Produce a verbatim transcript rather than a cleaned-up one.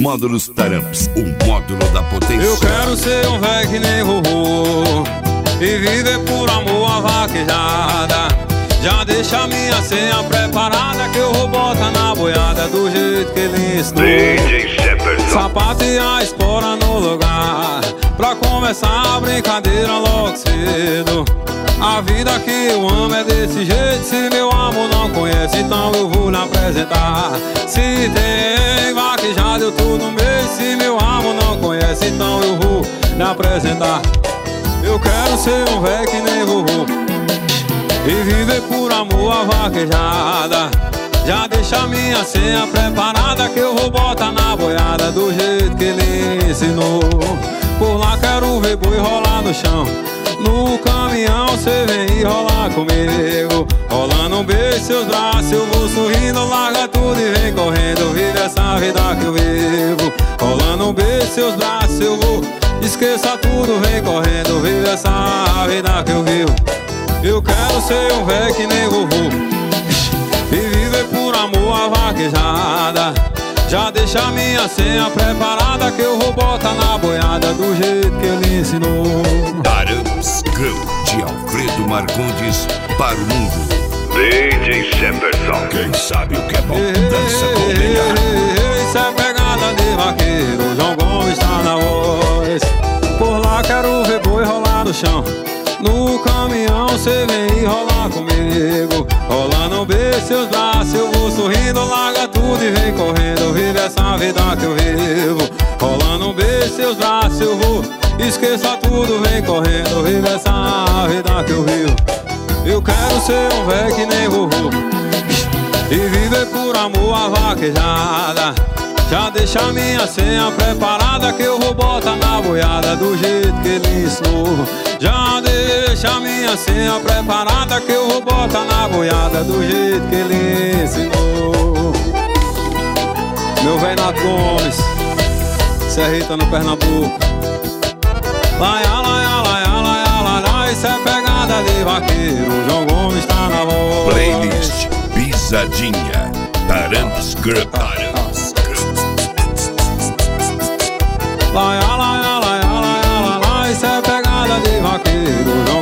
Módulos Taramps, o módulo da potência. Eu quero ser um véi que nem vovô e viver por amor a vaquejada. Já deixa a minha senha preparada que eu vou botar na boiada do jeito que ele ensinou. D J Jefferson. Sapato e a espora no lugar pra começar a brincadeira logo cedo. A vida que eu amo é desse jeito. Se meu amor não conhece, então eu vou lhe apresentar. Se tem vaquejada eu tô no meio. Se meu amor não conhece, então eu vou lhe apresentar. Eu quero ser um véi que nem vovô e viver por amor a vaquejada. Já deixa a minha senha preparada que eu vou botar na boiada do jeito que ele ensinou. Por lá quero ver boi rolar no chão. No caminhão cê vem e rolar comigo. Rolando um beijo seus braços, eu vou sorrindo. Larga tudo e vem correndo, vive essa vida que eu vivo. Rolando um beijo seus braços, eu vou. Esqueça tudo, vem correndo, vive essa vida que eu vivo. Eu quero ser um véi que nem vovô e viver por amor a vaquejada. Já deixa a minha senha preparada que eu vou botar na boiada do jeito que ele ensinou. Taramps Crew, de Alfredo Marcondes para o mundo. D J Jefferson. Quem sabe o que é bom, dança com o melhor. Isso é pegada de vaqueiro, João Gomes tá na voz. Por lá quero ver boi rolar no chão. No caminhão cê vem e rolar comigo. Rolando um beijo seus braços, eu vou sorrindo. Larga tudo e vem correndo, vive essa vida que eu vivo. Rolando um beijo seus braços, eu vou. Esqueça tudo, vem correndo, vive essa vida que eu vivo. Eu quero ser um véi que nem vovô e viver por amor a vaquejada. Já deixa a minha senha preparada que eu vou botar na boiada do jeito que ele ensinou. Já deixa a minha senha preparada que eu vou botar na boiada do jeito que ele ensinou. Meu velho Nato Gomes, Serrita no Pernambuco. Laia, laia, laia, laia, laia, isso é pegada de vaqueiro, João Gomes tá na voz. Playlist Pisadinha, Taramps Crew. Laia, laia, laia, laia, laia, isso é pegada de vaqueiro, João